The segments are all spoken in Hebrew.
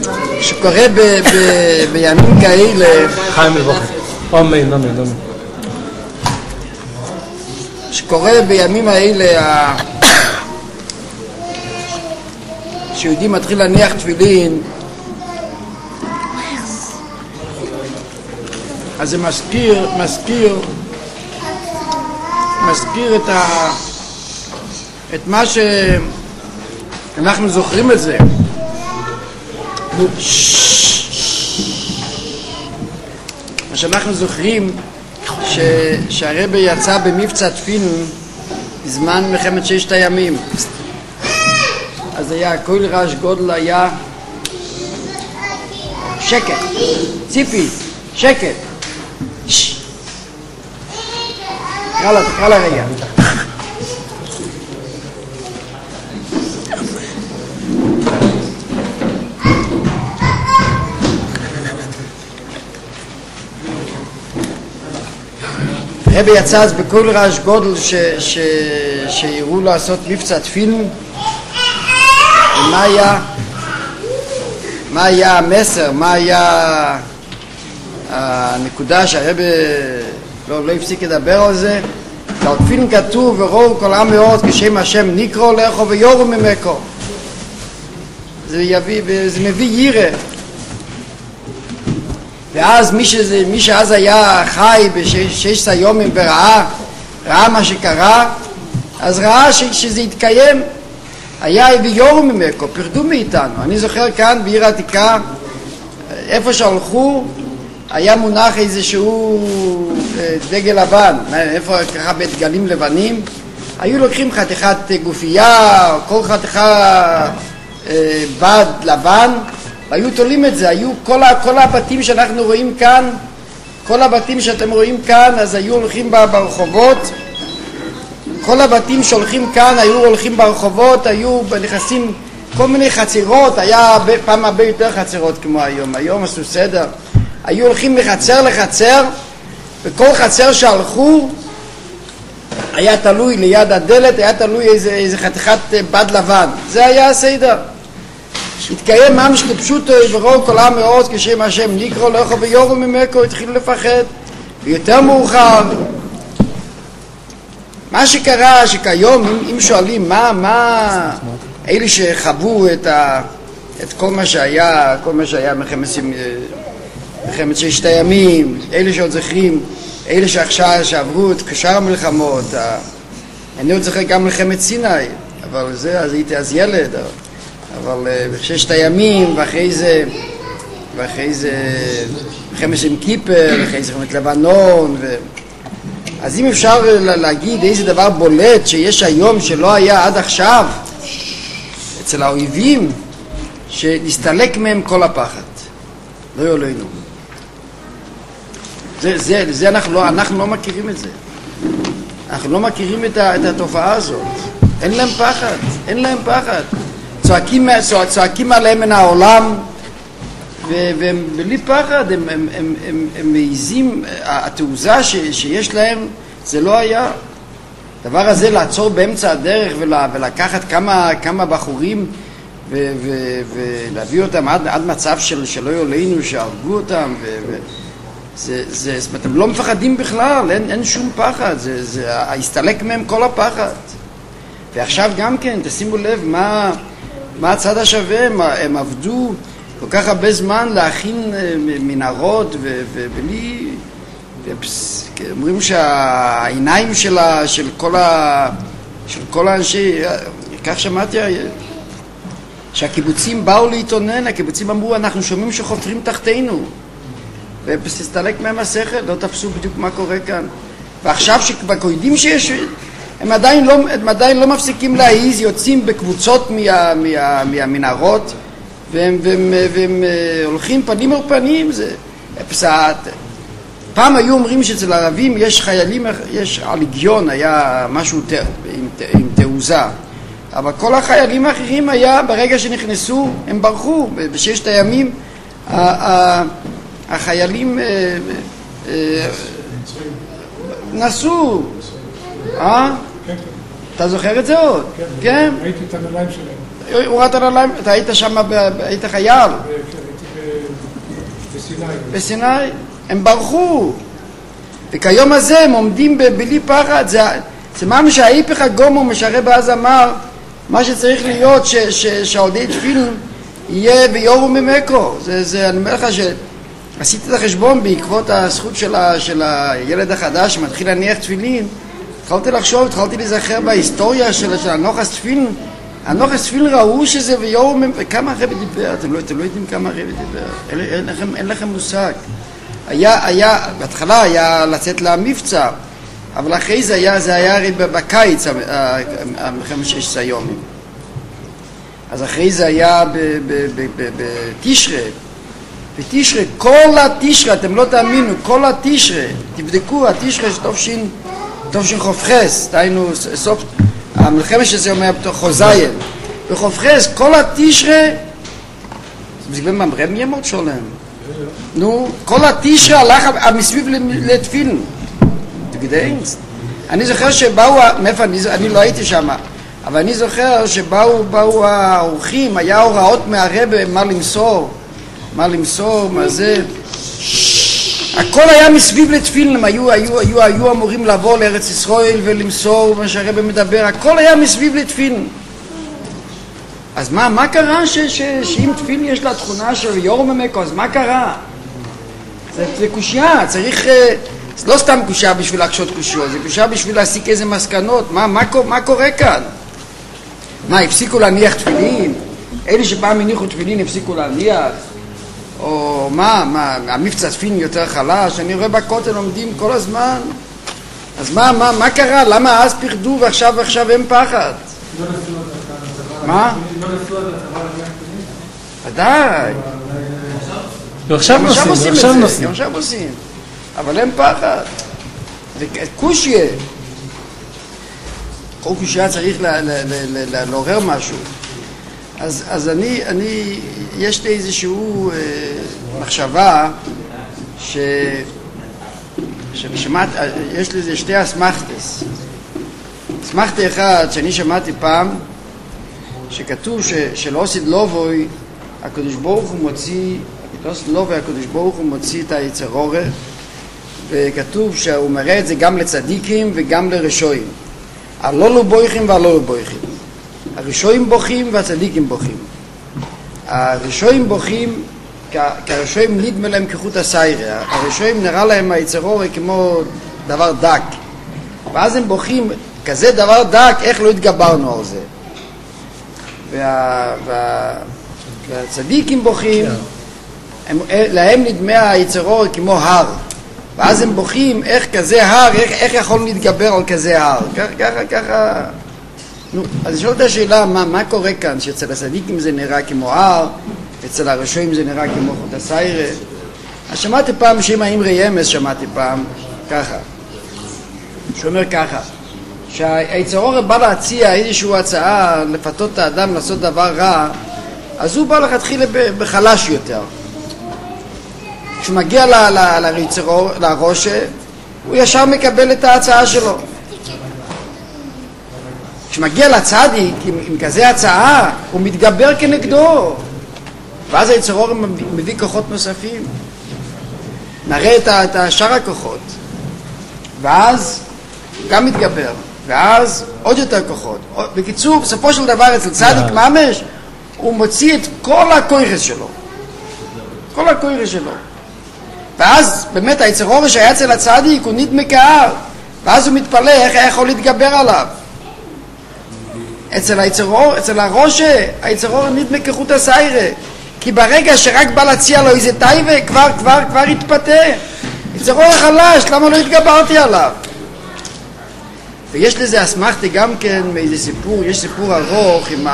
שקורה בימים כאלה, חיים לבוכר, אמן, אמן, אמן. שקורה בימים האלה, שיהודי מתחיל להניח תפילין, אז זה מזכיר את מה שאנחנו זוכרים את זה. מה שאנחנו זוכרים שהרבי יצא במבצע תפילין בזמן מלחמת ששת הימים, אז היה כל רעש גודל, היה שקט, ציפי, שקט. תקרא לה רגע. רבי יצא אז בכל רעש גודל שיראו לעשות מבצע תפילין. מה היה המסר, מה היה הנקודה שהרבי לא הפסיק לדבר על זה? על תפילין כתוב וראו כל עם מאוד כשם השם נקרא לכו ויורו ממקו. זה מביא יראה. ואז מי שאז היה חי בששת הימים וראה מה שקרה, אז ראה שזה יתקיים. היה ויורו ממקו, פרדו מאיתנו. אני זוכר כאן בעיר העתיקה, איפה שהלכו, היה מונח איזשהו דגל לבן, איפה ככה בדגלים לבנים, היו לוקחים חתיכת גופייה, כל חתיכה בד לבן, והיו תולים את זה. היו כל הבתים שאנחנו רואים כאן, כל הבתים שאתם רואים כאן, אז היו הולכים ברחובות, כל הבתים שהולכים כאן היו הולכים ברחובות, היו נכנסים כל מיני חצרות, היה פעם הרבה יותר חצרות כמו היום, היום עשו סדר, היו הולכים מחצר לחצר, וכל חצר שהלכו היה תלוי ליד הדלת, היה תלוי איזה חתיכת בד לבן. זה היה הסדר. התקיים ממש כפשוטו וראו כל עם מאוד כשם השם נקרא לכו ויורו ממקו. התחילו לפחד. ויותר מאוחר מה שקרה, שכיום אם שואלים מה אלה שחוו את כל מה שהיה מלחמת ששת הימים, אלה שעוד זוכרים, אלה שעכשיו שעברו את שאר המלחמות, אני עוד זוכר גם מלחמת סיני, אבל זה, אז הייתי אז ילד, אבל בששת הימים, ואחרי זה מלחמת יום כיפר, ואחרי זה מלחמת לבנון, אז אם אפשר להגיד איזה דבר בולט שיש היום שלא היה עד עכשיו אצל האויבים, שנסתלק מהם כל הפחד, לא יולנו. זה אנחנו לא מכירים את זה. אנחנו לא מכירים את התופעה הזאת. אין להם פחד. צועקים עליהם מן העולם, והם בלי פחד, הם מעיזים, התעוזה שיש להם, זה לא היה. הדבר הזה לעצור באמצע הדרך ולקחת כמה בחורים ולהביא אותם עד מצב שלא יולנו, שהרגו אותם, זאת אומרת, הם לא מפחדים בכלל, אין שום פחד, הסתלק מהם כל הפחד. ועכשיו גם כן, תשימו לב מה הצד השווה, הם עבדו כל כך הרבה זמן להכין מנהרות, ובלי, אומרים שהעיניים של כל האנשי, כך שמעתי, שהקיבוצים באו להתאונן, הקיבוצים אמרו, אנחנו שומעים שחופרים תחתינו, וסתלק מהם השכל, לא תפסו בדיוק מה קורה כאן. ועכשיו שכבר יודעים שיש, הם עדיין לא מפסיקים להעיז, יוצאים בקבוצות מהמנהרות, והם הולכים פנים אל פנים. פעם היו אומרים שאצל הערבים יש חיילים, יש הליגיון, היה משהו עם תעוזה, אבל כל החיילים האחרים היה, ברגע שנכנסו, הם ברחו. בששת הימים החיילים נסו. אתה זוכר את זה עוד? כן. ראיתי את הנעליים שלהם. הוא ראה את הנעליים, אתה היית שם, היית חייל. בסיני. הם ברחו. וכיום הזה הם עומדים בלי פחד. זה ממש ההיפך הגמור, מה שהרב אז אמר, מה שצריך להיות שהעודי תפילין יהיה ביורו ממקו. אני אומר לך שעשיתי את החשבון בעקבות הזכות של הילד החדש שמתחיל להניח תפילין. התחלתי להיזכר בהיסטוריה של הנוחס תפילין. הנוחס תפילין ראו שזה ביורו ממקו. וכמה הרב דיבר? אתם לא יודעים כמה הרב דיבר. אין לכם מושג. בהתחלה היה לצאת למבצע, אבל אחרי זה היה הרי בקיץ, מלחמת 16 יום. אז אחרי זה היה בתשרה. בתשרה, כל התשרה, אתם לא תאמינו, כל התשרה, תבדקו, התשרה שתופשין חופכס, דהיינו סוף, המלחמת שזה אומר חוזיין. בחופכס, כל התשרה, זה בממרם ימות שולם. נו, כל התשרה הלך מסביב לתפילין. אני זוכר שבאו, אני לא הייתי שם, אבל אני זוכר שבאו האורחים, היה הוראות מהרבא מה למסור, מה זה. הכל היה מסביב לתפילין, הם היו אמורים לבוא לארץ ישראל ולמסור מה שהרבא מדבר, הכל היה מסביב לתפילין. אז מה קרה שאם תפילין יש לה תכונה של יורו ממקו, אז מה קרה? זה קושיה, צריך, זה לא סתם קושיה בשביל להקשות קושיות, זה קושיה בשביל להסיק איזה מסקנות, מה קורה כאן? הפסיקו להניח תפילין? אלה שפעם הניחו תפילין הפסיקו להניח? או המבצע תפילין יותר חלש? אני רואה בכותל עומדים כל הזמן. אז מה קרה? למה אז פחדו ועכשיו אין פחד? מה? ודאי. עכשיו עושים. אבל אין פחד. קושיה. כל קושיה צריך לעורר משהו. אז יש לי איזשהו מחשבה ששמעת, יש לי שתי אסמכתס. אסמכתה אחד שאני שמעתי פעם, שכתוב שלאוסיד לובוי הקדוש ברוך הוא מוציא את היצר אורה, וכתוב שהוא מראה את זה גם לצדיקים וגם לרשועים. הלולו בויכים והלולו בויכים. הרשועים בוכים והצדיקים בוכים. הרשועים בוכים כי הרשועים נדמה להם כחוט הסיירה. הרשועים נראה להם היצר אורה כמו דבר דק. ואז הם בוכים, כזה דבר דק, איך לא התגברנו על זה? והצדיקים בוכים, להם נדמה היצר אורה כמו הר. ואז הם בוכים, איך כזה הר, איך יכולנו להתגבר על כזה הר? ככה. אז לשאול את השאלה, מה קורה כאן? שאצל הצדיקים זה נראה כמו הר, אצל הרשועים זה נראה כמו חוט הסיירה. אז שמעתי פעם שאמא אמרי אמס, שמעתי פעם ככה. שאומר ככה, שהיצר אורה בא להציע איזושהי הצעה לפתות את האדם לעשות דבר רע, אז הוא בא לכתחילה בחלש יותר. כשהוא מגיע לראשה, הוא ישר מקבל את ההצעה שלו. כשמגיע לצדיק עם כזה הצעה, הוא מתגבר כנגדו. ואז היצר אורה מביא כוחות נוספים. נראה את שאר הכוחות. ואז הוא גם מתגבר. ואז עוד יותר כוחות. בקיצור, בסופו של דבר אצל צדיק ממש, הוא מוציא את כל הכוירס שלו. כל הכוירס שלו. ואז באמת היצר אורה שהיה אצל הצדיק הוא נדמה כהר. ואז הוא מתפלא איך היה יכול להתגבר עליו. אצל הראשה, היצר אורה נדמה כחוט הסיירה. כי ברגע שרק בא להציע לו איזה טייבה, כבר התפתה. היצר אורה חלש, למה לא התגברתי עליו? ויש לזה אסמכתה גם כן מאיזה סיפור, יש סיפור ארוך עם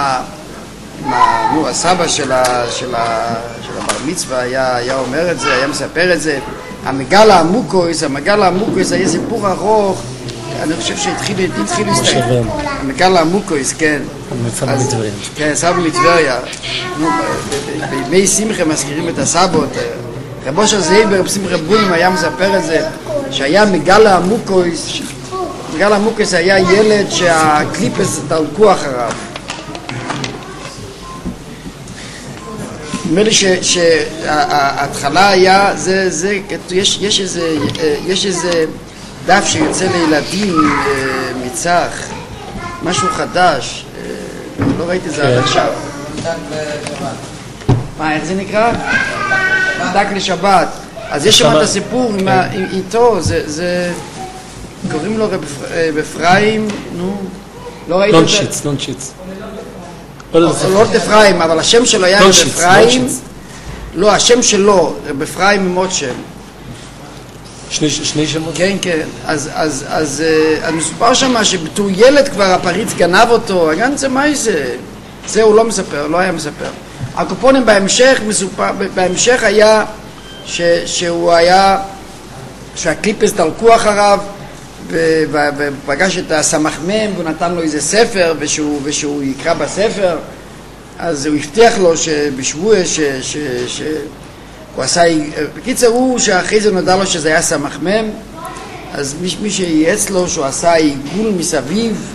הסבא של הבר מצווה היה אומר את זה, היה מספר את זה. המגל העמוקויס היה סיפור ארוך, אני חושב שהתחיל להסתכל. המגל העמוקויס, כן. סבא מטבריה. כן, סבא מטבריה. בימי שמחה מזכירים את הסבות. רבו של זייבר, בשמחה בונים היה מספר את זה, שהיה מגל העמוקויס, מגל העמוקויס היה ילד שהקליפס תלקו אחריו. נדמה לי שההתחלה היה, יש איזה דף שיוצא לילדים מצח, משהו חדש, לא ראיתי את זה עד עכשיו. מה, איך זה נקרא? דק לשבת. אז יש שם את הסיפור איתו, זה קוראים לו רב אפרים, נו, לא ראיתי את זה. לונשיץ. לא את אפרים, אבל השם שלו היה רב אפרים. לא, השם שלו, רב אפרים עם עוד שם. שני שמות? כן, כן. אז מסופר שם שבתור ילד כבר הפריץ גנב אותו, הגן זה מה זה? זה הוא לא מספר, לא היה מספר. הקופונים בהמשך היה שהוא היה, שהקליפס דלקו אחריו ופגש את הסמ"ם והוא נתן לו איזה ספר ושהוא יקרא בספר, אז הוא הבטיח לו שבשבוע שהוא עשה, בקיצר הוא שאחרי זה נודע לו שזה היה סמ"ם, אז מי שייעץ לו שהוא עשה עיגול מסביב.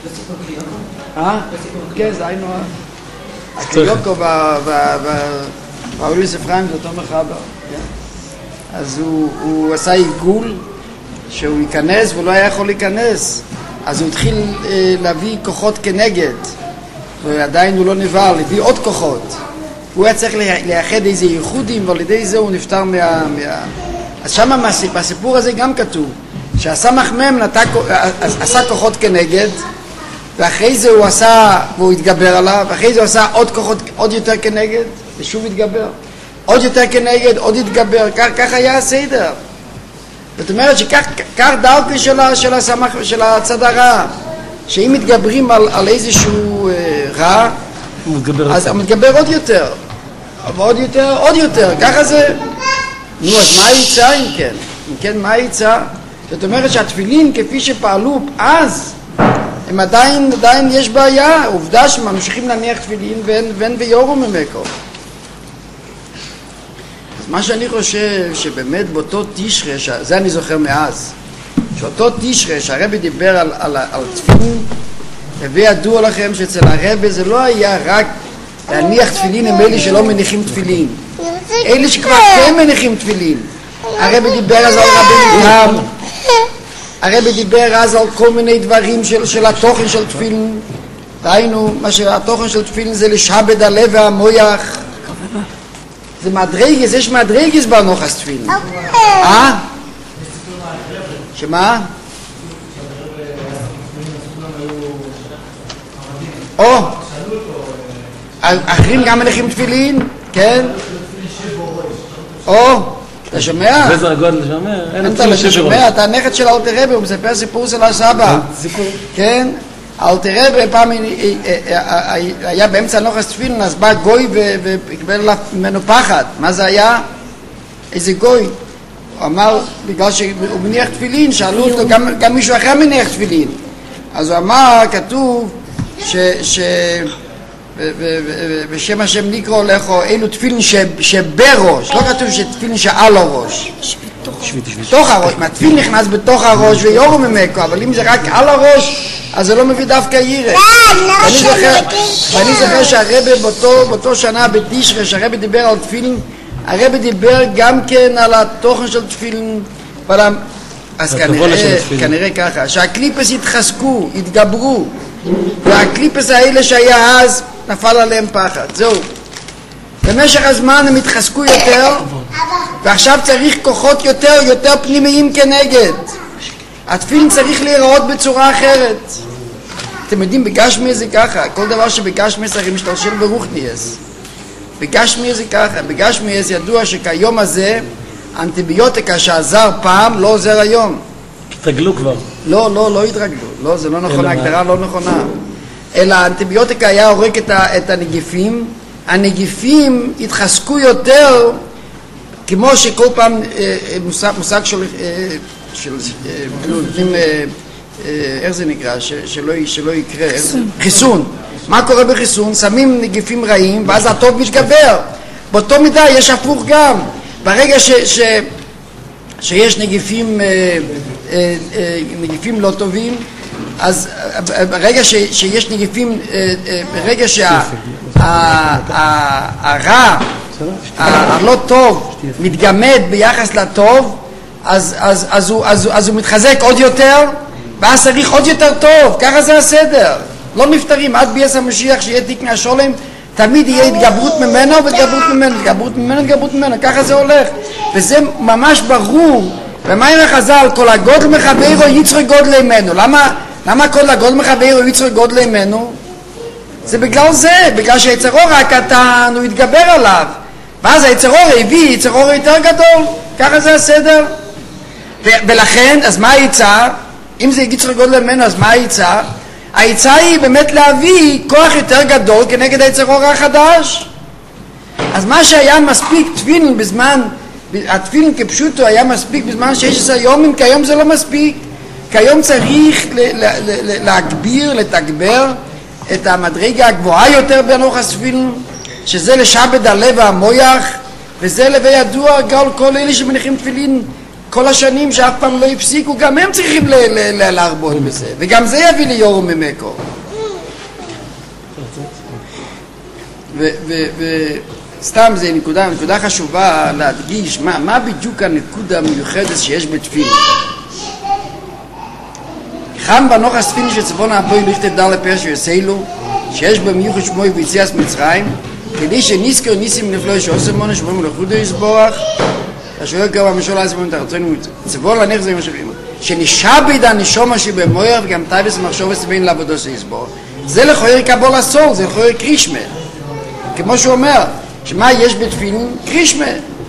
כן, זה היינו הקריוקו והאוליס אפרים זה אותו מחבר. אז הוא עשה עיגול שהוא ייכנס והוא לא היה יכול להיכנס, אז הוא התחיל להביא כוחות כנגד ועדיין הוא לא נבהל, הביא עוד כוחות. הוא היה צריך לייחד איזה ייחודים ועל ידי זה הוא נפטר אז שם בסיפור הזה גם כתוב שהסמ"ם עשה כוחות כנגד, ואחרי זה הוא עשה, והוא התגבר עליו, ואחרי זה הוא עשה עוד כוחות עוד יותר כנגד ושוב התגבר, עוד יותר כנגד, עוד התגבר. כך היה הסדר. זאת אומרת שכך דרכי של הצד הרע, שאם מתגברים על איזשהו רע, אז הוא מתגבר עוד יותר, ועוד יותר, עוד יותר. ככה זה. נו, אז מה היצא אם כן? אם כן, מה היצא? זאת אומרת שהתפילין כפי שפעלו אז, הם עדיין יש בעיה. עובדה שממשיכים להניח תפילין ואין ביורו ממקו. אז מה שאני חושב שבאמת באותו תשרה, זה אני זוכר מאז, שאותו תשרה שהרבי דיבר על תפילין, וידוע לכם שאצל הרבי זה לא היה רק להניח תפילין עם אלה שלא מניחים תפילין, אלה שכבר כן מניחים תפילין. הרבי דיבר אז על רבי ניתם, הרבי דיבר אז על כל מיני דברים של התוכן של תפילין. ראינו מה שהתוכן של תפילין זה לשעבד הלב והמויח, זה מדרגס, יש מדרגס בנוחס תפילין. שמה? אחרים גם מניחים תפילין, כן? אתה שומע? באיזה הגודל שומע? אתה לא שומע, אתה הנכד של אלתר רבי, הוא מספר סיפור של הסבא. סיפור? כן? אלתר רבי פעם היה באמצע נוחס תפילין, אז בא גוי וקיבל ממנו פחד. מה זה היה? איזה גוי. הוא אמר, בגלל שהוא מניח תפילין, שאלו אותו, גם מישהו אחר מניח תפילין. אז הוא אמר, כתוב בשם השם נקרא לכו אלו תפילין שבראש, לא כתוב שתפילין שעל הראש, בתוך הראש. התפילין נכנס בתוך הראש ויורו ממקו, אבל אם זה רק על הראש אז זה לא מביא דווקא ירא. ואני זוכר שהרבי באותו שנה בתשרה שהרבי דיבר על תפילין, הרבי דיבר גם כן על התוכן של תפילין, אז כנראה ככה שהקליפס התחזקו, התגברו, והקליפס האלה שהיה אז נפל עליהם פחד. זהו, במשך הזמן הם התחזקו יותר, ועכשיו צריך כוחות יותר פנימיים כנגד. התפילין צריך להיראות בצורה אחרת. אתם יודעים, בגשמי זה ככה, כל דבר שבגשמי צריך משתלשל ברוחניאס. בגשמי זה ככה, בגשמי ידוע שכיום הזה האנטיביוטיקה שעזר פעם לא עוזר היום. התרגלו כבר. לא התרגלו, לא, זה לא נכון, ההגדרה לא נכונה. אלא האנטיביוטיקה היה הורג את הנגיפים, הנגיפים התחזקו יותר, כמו שכל פעם מושג של איך זה נקרא, שלא יקרה, חיסון. מה קורה בחיסון? שמים נגיפים רעים ואז הטוב מתגבר. באותו מידה יש הפוך גם. ברגע שיש נגיפים לא טובים, אז ברגע שיש נגיפים, ברגע שהרע הלא טוב מתגמד ביחס לטוב, אז הוא מתחזק עוד יותר, ואז צריך עוד יותר טוב. ככה זה הסדר. לא נפטרים עד ביאס המשיח שיהיה תיקון השולם, תמיד יהיה התגברות ממנו והתגברות ממנו, התגברות ממנו, ככה זה הולך. וזה ממש ברור. ומה עם החז"ל? כל הגודל מחברו יצרי גודל ממנו. למה כל הגודל מחברו יצרי גודל ממנו? זה בגלל זה, בגלל שהיצר אור הקטן הוא יתגבר עליו, ואז היצר אור הביא יצר אור יותר גדול. ככה זה הסדר. ולכן, אז מה היצע? אם זה יצר גודל ממנו, אז מה היצע? היצע היא באמת להביא כוח יותר גדול כנגד היצר אור החדש. אז מה שהיה מספיק תפילין בזמן, התפילין כפשוטו היה מספיק בזמן 16 יומים, כיום זה לא מספיק. כיום צריך להגביר, לתגבר את המדרגה הגבוהה יותר בנוחס תפילין, שזה לשעבד הלב והמויח, וזה לבי ידוע גם כל אלה שמניחים תפילין כל השנים שאף פעם לא הפסיקו, גם הם צריכים להרבות בזה, וגם זה יביא ליורום ממקו. וסתם זה נקודה חשובה להדגיש מה בדיוק הנקודה המיוחדת שיש בתפילין. חם בנוחס תפילין שצפון הפועל לכתב דר לפרש ויסלו, שיש במיוחד שמוי ביציאת מצרים, כדי שנזכר ניסים נפלא שעושה מונה שמוים לחודו יסבורך, השואל קרא במשול העצמם את הרצון צבול לנך זה משאבים, שנשאבד הנשום שבמויר וגם טייבס מחשובס בין לעבודו שיסבורך. זה לכויר קבול הסול, זה לכויר קרישמה. כמו שהוא אומר, שמה יש בתפילין? קרישמה.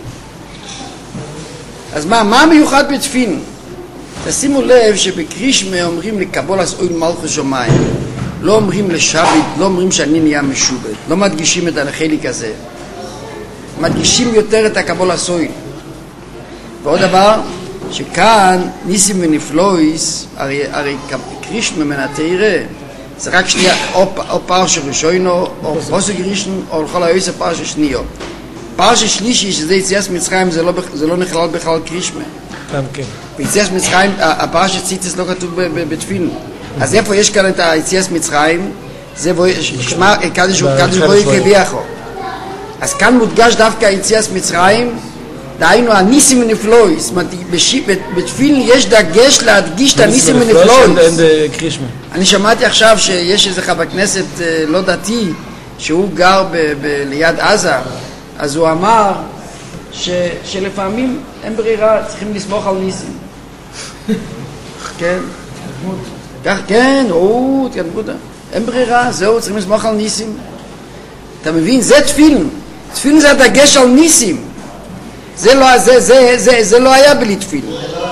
אז מה מיוחד בתפילין? תשימו לב שבקרישמה אומרים לקבול הסול מלכות שמיים. לא אומרים לשבת, לא אומרים שאני נהיה משובד. לא מדגישים את החלק הזה. מדגישים יותר את הקבול הסול. ועוד דבר, שכאן ניסים ונפלויס, הרי קרישמה מן התירה, זה רק שנייה, או פרש ראשונו, או פוסק ראשון, או לכל היועץ פרש שניו. פרש שלישי, שזה יציאת מצרים, זה לא נכלל בכלל קרישמה. כן. ביציאת מצרים, הפרש ציטס לא כתוב בתפילין. אז איפה יש כאן את היציאת מצרים? זה שמה, קדש בוי כביכו. אז כאן מודגש דווקא היציאת מצרים, דהיינו הניסים ונפלויס. בתפילין יש דגש להדגיש את הניסים ונפלויס. אני שמעתי עכשיו שיש איזה חבר כנסת לא דתי שהוא גר ליד עזה, אז הוא אמר שלפעמים אין ברירה, צריכים לסמוך על ניסים. כן? כן, אין ברירה, זהו, צריכים לסמוך על ניסים. אתה מבין? זה תפילין. תפילין זה הדגש על ניסים. זה לא היה בלי תפילין.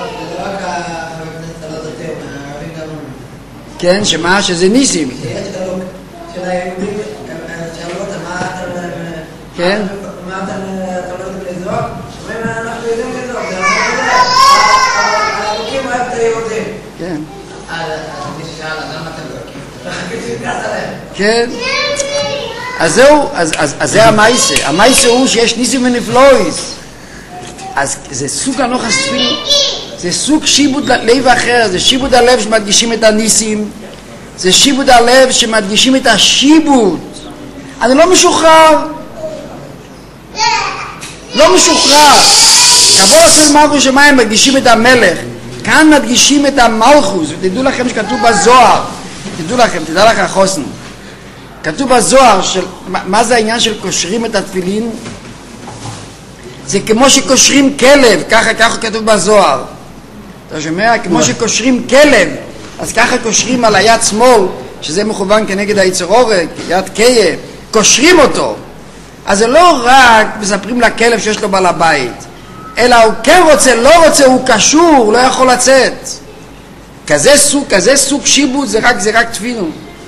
כן, שמה? שזה ניסים. כן? כן. כן. אז זהו, אז זה המייסה. המייסה הוא שיש ניסים ונפלויס. אז זה סוג הנוחס תפילין, זה סוג שיבוד לב אחר, זה שיבוד הלב שמדגישים את הניסים, זה שיבוד הלב שמדגישים את השיבוד. אני לא משוחרר. לא משוחרר. קבול עשו מלכות שמיים מדגישים את המלך. כאן מדגישים את המלכות. ותדעו לכם שכתוב בזוהר, תדע לך החוסן. כתוב בזוהר, מה זה העניין של קושרים את התפילין? זה כמו שקושרים כלב, ככה כתוב בזוהר. אתה שומע? כמו שקושרים כלב, אז ככה קושרים על היד שמאל, שזה מכוון כנגד היצר אור, יד קיה, קושרים אותו. אז זה לא רק מספרים לכלב שיש לו בעל הבית, אלא הוא כן רוצה, לא רוצה, הוא קשור, לא יכול לצאת. כזה סוג שיבוד זה רק תפילין.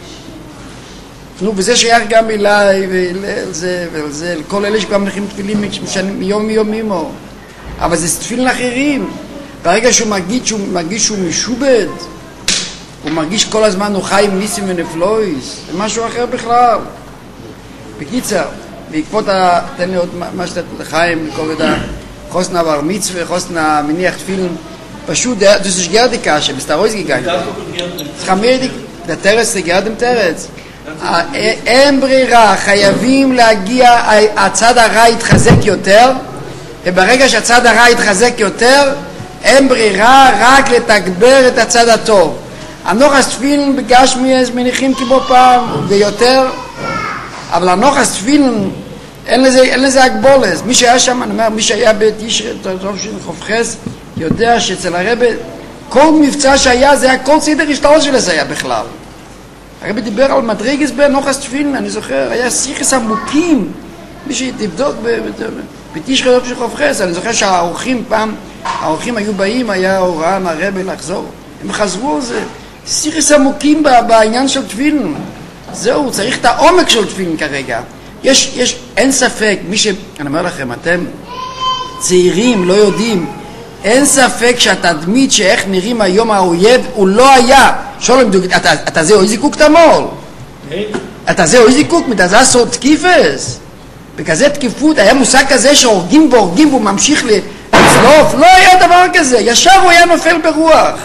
וזה שייך גם אליי ולזה, לכל אלה שגם מניחים תפילין מיום מיומימו. אבל זה תפילין אחרים. ברגע שהוא מרגיש שהוא משובד, הוא מרגיש כל הזמן הוא חי עם ניסים ונפלויס, זה משהו אחר בכלל. בקיצר, בעקבות תן לי עוד מה שאתה לחיים, לקרוא את חוסן הבר מצווה, חוסן המניח תפילין, פשוט, das ist gerne die Kasche, bist du rausgegangen? Das kann mir der Terz, der Gerd im Terz. אין ברירה, חייבים להגיע, הצד הרע יתחזק יותר, וברגע שהצד הרע יתחזק יותר, אין ברירה רק לתגבר את הצד הטוב. הנוחס תפילין בגשמיאס מניחים כמו פעם ויותר, אבל הנוחס תפילין אין לזה הגבולס. מי שהיה שם, אני אומר, מי שהיה בתשרי חופכס יודע שאצל הרבי כל מבצע שהיה זה היה כל סדר השתלות של זה היה בכלל. הרבי דיבר על מדרגס בנוחס תפילין, אני זוכר, היה שיחס עמוקים, מי שתבדוק בתשרי חופכס, אני זוכר שהאורחים פעם, האורחים היו באים, היה הוראה מהרבי לחזור, הם חזרו על זה, שיחס עמוקים בעניין של תפילין. זהו, צריך את העומק של תפילין כרגע. אין ספק, אני אומר לכם, אתם צעירים, לא יודעים, אין ספק שהתדמית שאיך נראים היום האויב הוא לא היה. שולם, אתה זה אוי זיקוק תמול. אתה זה אוי זיקוק, זה עשור תקיפס. בכזה תקיפות היה מושג כזה שהורגים והורגים והוא ממשיך לצלוף. לא היה דבר כזה, ישר הוא היה נופל ברוח.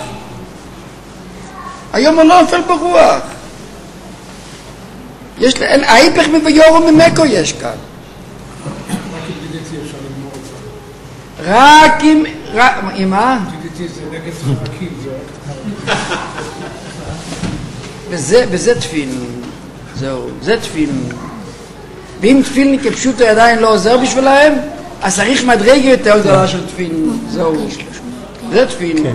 היום הוא לא נופל ברוח. ההיפך מביורו ממקו יש כאן. רק עם מה? וזה תפילין. זהו, זה תפילין. ואם תפילין כפשוטו עדיין לא עוזר בשבילהם, אז צריך מדרגה יותר גדולה של תפילין. זהו, זה תפילין.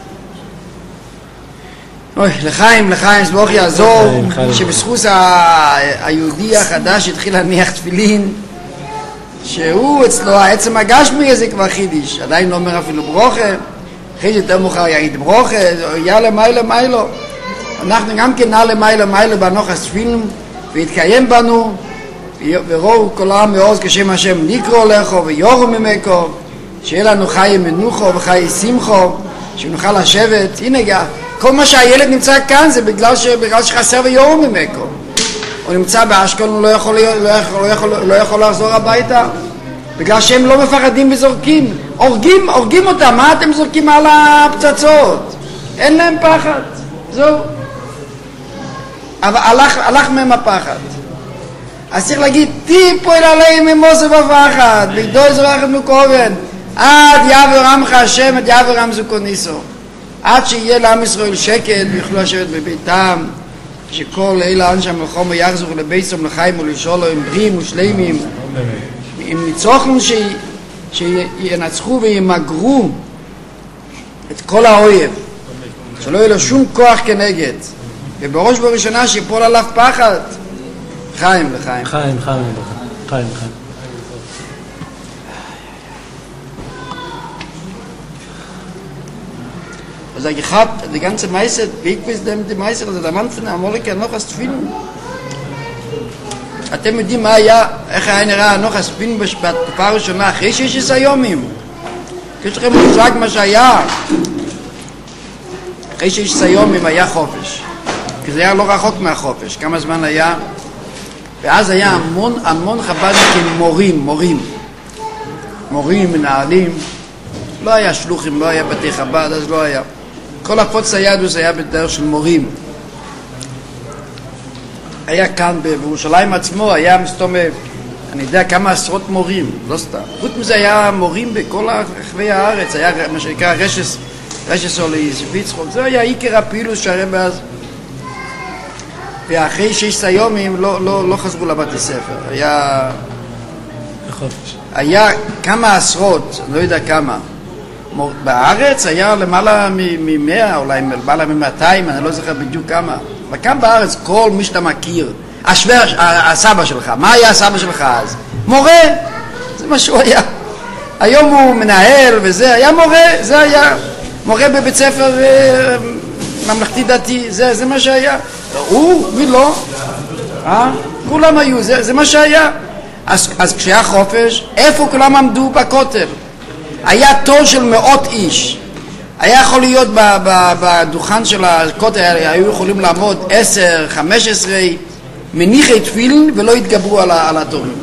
אוי, לחיים, סבוך יעזור, שבזכות היהודי החדש התחיל להניח תפילין, שהוא אצלו, העצם הגשמי הזה כבר חידיש, עדיין לא אומר אפילו ברוכה, חידיש יותר מאוחר יעיד ברוכה, יהיה למיילו. אנחנו גם כן נעלה מיילו בנוחס תפילין, והתקיים בנו, וראו כל העם מעוז כשם השם נקרא לכו ויורו ממקו, שיהיה לנו חיי מנוחו וחיי שמחו, שנוכל לשבת. הנה כל מה שהילד נמצא כאן זה בגלל שחסר ויורו ממקו. הוא נמצא באשקלון, הוא לא יכול לחזור הביתה, בגלל שהם לא מפחדים וזורקים. הורגים אותם, מה אתם זורקים על הפצצות? אין להם פחד, זהו. אבל הלך מהם הפחד. אז צריך להגיד, טיפול עליהם ממוסף הפחד, בגדול זורחת מקובן, עד יעבר עמך השם, עד יעבר עם זוקוניסו. עד שיהיה לעם ישראל שקט ויוכלו לשבת בביתם, שכל אלה אנשי המלחום יחזור לביתם לחיים ולשאולו עם בריאים ושלימים, עם ניצוחים שינצחו וימגרו את כל האויב, שלא יהיה לו שום כוח כנגד, ובראש בראשונה שיפול עליו פחד. חיים לחיים. חיים. Also ich habe die ganze Meise, wie ich die Meise, also der Mann von der Amolike noch als Tfilin. אתם יודעים מה היה, איך היה נראה נוח הספין בתקופה הראשונה אחרי 16 יומים? יש לכם מושג מה שהיה? אחרי 16 יומים היה חופש, כי זה היה לא רחוק מהחופש. כמה זמן היה? ואז היה המון חב"דניקים, מורים, מנהלים. לא היה שלוחים, לא היה בתי חב"ד, אז לא היה. כל הפוץ הידוס היה בדרך של מורים. היה כאן בירושלים עצמו, היה מסתובב, אני יודע כמה עשרות מורים, לא סתם. חוץ מזה היה מורים בכל רחבי הארץ, היה מה שנקרא רשס אוליס, ויצחוק, זה היה עיקר הפעילות שהרב אז. ואחרי 16 יומים לא חזרו לבתי ספר, היה כמה עשרות, לא יודע כמה. בארץ היה למעלה מ-100, אולי למעלה מ-200, אני לא זוכר בדיוק כמה. וכאן בארץ כל מי שאתה מכיר, הסבא שלך, מה היה הסבא שלך אז? מורה, זה מה שהוא היה. היום הוא מנהל וזה, היה מורה, זה היה מורה בבית ספר ממלכתי דתי, זה מה שהיה. מי לא? כולם היו, זה מה שהיה. אז כשהיה חופש, איפה כולם עמדו? בכותל. היה תור של 100 איש. היה יכול להיות בדוכן של הכותל, היו יכולים לעמוד 10, 15 מניחי תפילין ולא התגברו על התורים.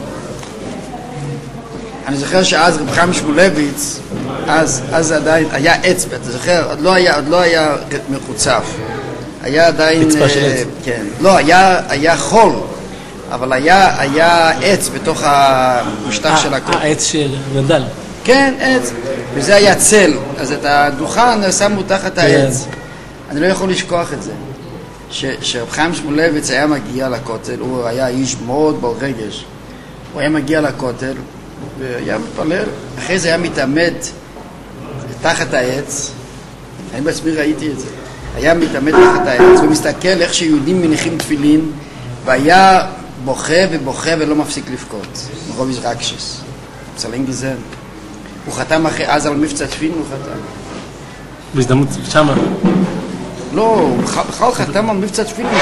אני זוכר שאז רב חיים שמואלביץ, אז עדיין היה אצבע, אתה זוכר? עוד לא היה מחוצף. היה עדיין... רצפה של עץ. כן. לא, היה חול, אבל היה עץ בתוך המשטח של הכותל. העץ שגדל. כן, עץ. וזה היה צל. אז את הדוכן שמו תחת העץ. אני לא יכול לשכוח את זה. שרב חיים שמואלביץ היה מגיע לכותל, הוא היה איש מאוד בעל רגש. הוא היה מגיע לכותל והיה מתפלל. אחרי זה היה מתעמד תחת העץ. אני בעצמי ראיתי את זה. היה מתעמד תחת העץ ומסתכל איך שיהודים מניחים תפילין, והיה בוכה ובוכה ולא מפסיק לבכות. מרוב יזרקשס. פסלין גזען. הוא חתם אחרי אז על מבצע תפילין, הוא חתם. בהזדמנות שמה. לא, הוא בכלל חתם על מבצע תפילין.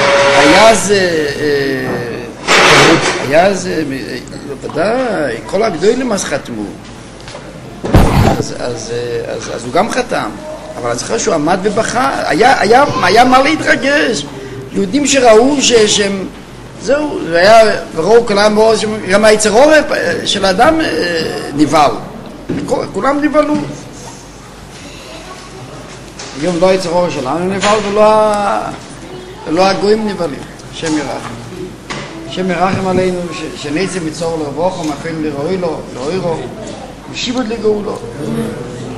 היה אז, ודאי, כל הגדולים אז חתמו. אז הוא גם חתם. אבל אני זוכר שהוא עמד ובכה, היה מה להתרגש. יהודים שראו שהם, זהו, וראו כולם מאוד, גם היצר עורף של האדם נבהל. כולם נבהלו. היום לא היצר עורף שלנו נבהל ולא הגויים נבהלים. השם ירחם. השם ירחם עלינו, שנצא מצור לרבוך ומאחלים לרואי לו, לרואי לו, ושיבות לגאולו.